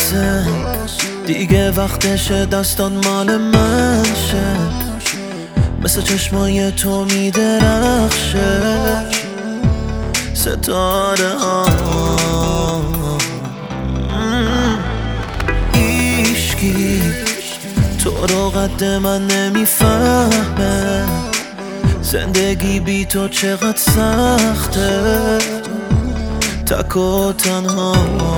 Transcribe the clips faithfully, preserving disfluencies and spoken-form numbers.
واسه دیگه وقتشه دستان مال من شه، مثل چشمای تو میدرخشه ستاره ها. ایشکی تو رو قد من نمیفهمه، زندگی بی تو چقدر سخته، تک و تنها.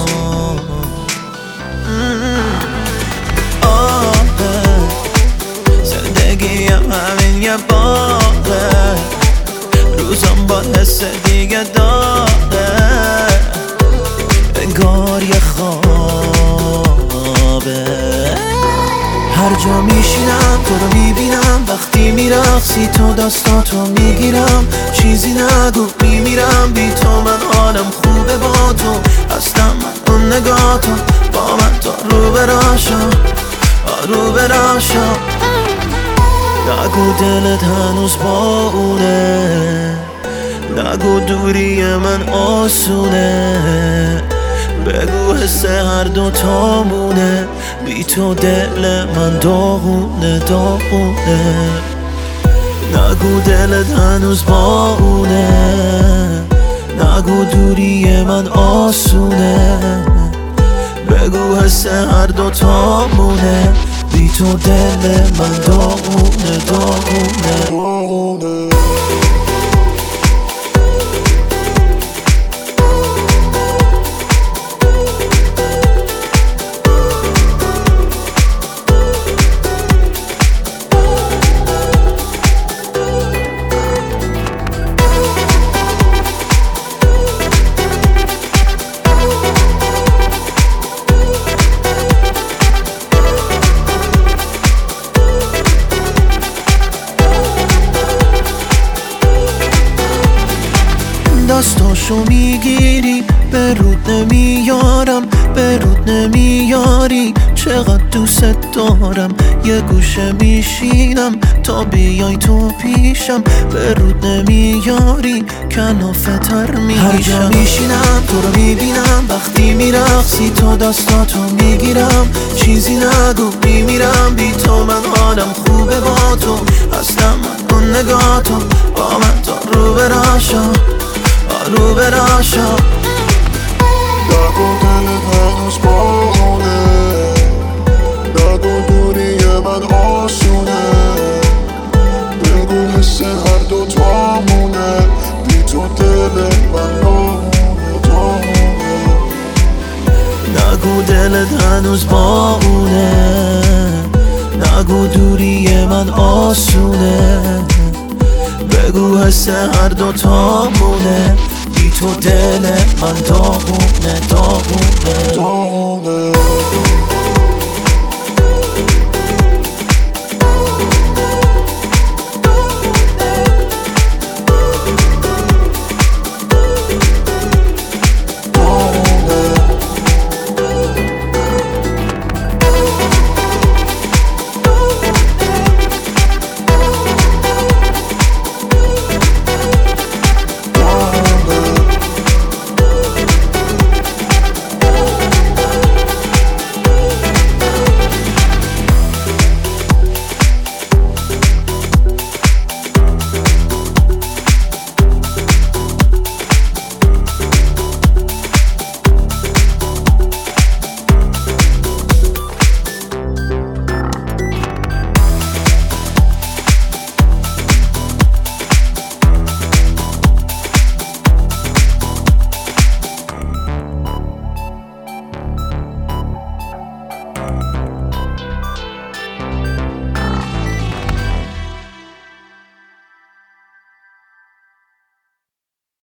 آه زندگیم همین یه باغه، روزم با حس دیگه داره، انگار یه خوابه. هر جا میشینم تو رو میبینم، وقتی میرقصی تو دستاتو میگیرم، چیزی نگو میمیرم بی تو، من حالم خوبه با تو، هستم من اون نگاهتو، با من تا رو براشا رو براشا. نگو دلت هنوز با اونه، نگو دوری من آسونه، بگو حس هر دوتامونه، بی تو دل من داغونه داغونه. نگو دلت هنوز با اونه، نگو دوری من آسونه، بگو حس هر دوتامونه، بی تو دل من داغونه داغونه. دستاشو میگیری به رود نمیارم، به رود نمیاری، چقدر دوست دارم، یه گوشه میشینم تا بیای تو پیشم، به رود نمیاری کلافه تر میشم. هر جا میشینم تو رو میبینم، وقتی میرقصی تو دستاتو میگیرم، چیزی نگو میمیرم بی تو، من حالم خوبه با تو، هستم من اون نگاهتو، با من تا رو براشا رو براشا. نگو دلت هنوز با اونه، نگو دوری من آسونه، بگو حس هر دوتامونه، بی تو دل من داغونه داغونه. نگو دلت هنوز با اونه، نگو دوری من آسونه، بگو حس هر دوتامونه، بی تو دل من داغونه داغونه.